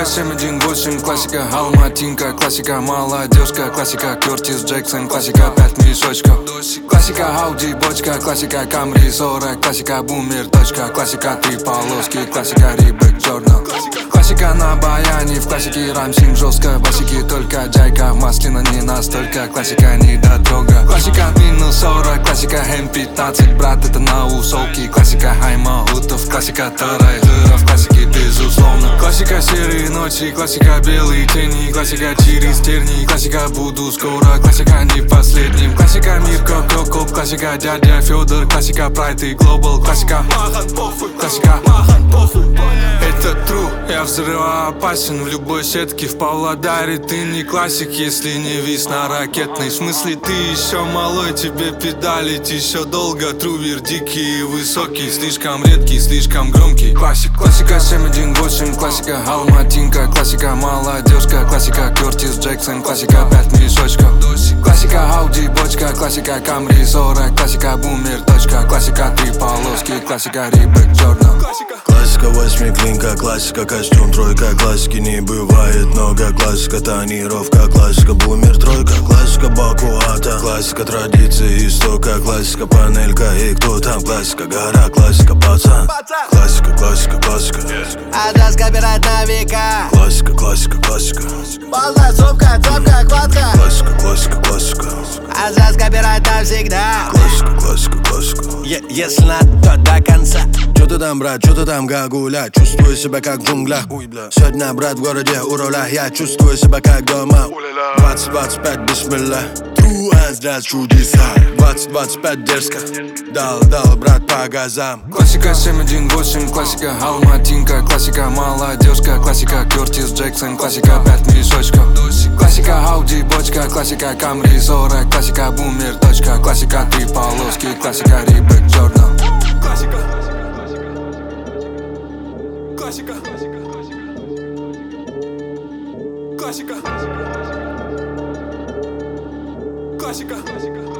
718, классика Алматинка, классика молодежка, классика Кертис Джексон, классика 5 мешочков. Классика Ауди, бочка, классика Камри 40, классика Бумер, точка, классика 3 полоски, классика Рибек Джорнал. Классика на баяне, в классике рамсим жестко, басики только джайка, маслина не настолько, классика не дотрога. Классика минус 40, классика М15, брат, это на усолки, классика Хаймаутов, классика Тарай Гыров, классики безусловно. Классика серые ночи, классика белые тени, классика через терни, классика буду скоро, классика не последним, классика Мирко Крокоп, классика дядя Федор, классика Прайд и Глобал, классика классика. Это true, я взрывоопасен в любой сетке. В Павлодаре ты не классик, если не вис на ракетной. В смысле ты еще малой, тебе педалить еще долго. Трувер дикий и высокий, слишком редкий, слишком громкий. Классик, классика 718, классика Алматинка, классика молодежка, классика Кертис Джексон, классика 5 мешочков. Классика Ауди, бочка, классика Камри 40, классика Бумер, точка, классика 3 полоски, классика Рибек Джорнал. Классика 8 клинка, классика костюм тройка, классики не бывает много, классика тонировка, классика Бумер тройка, классика Бакуата, классика традиции истока, классика панелька и кто там, классика гора, классика пацан, классика, классика, классика. Адрес копирайт на века. Классика, классика, классика. Полная сумка, цепка, кладка. Классика, классика, классика. Адрес копирайт навсегда. Классика, классика, классика. Если надо, то до конца. Чё ты там, брат, чё ты там, как гулять? Чувствую себя как в джунглях. Сегодня, брат, в городе у руля. Я чувствую себя как дома. 20-25, бисмилля. True as jazz, чудеса. 20-25, дерзко. Дал, брат, по газам. Классика 718, классика Алматинка, классика молодежка, классика Кертис Джексон, классика 5 мешочков. Классика Ауди, бочка, классика Камри 40, классика Бумер, точка, классика 3 полоски, классика Рибек Джорнал. Классика. Классика. Классика. Классика.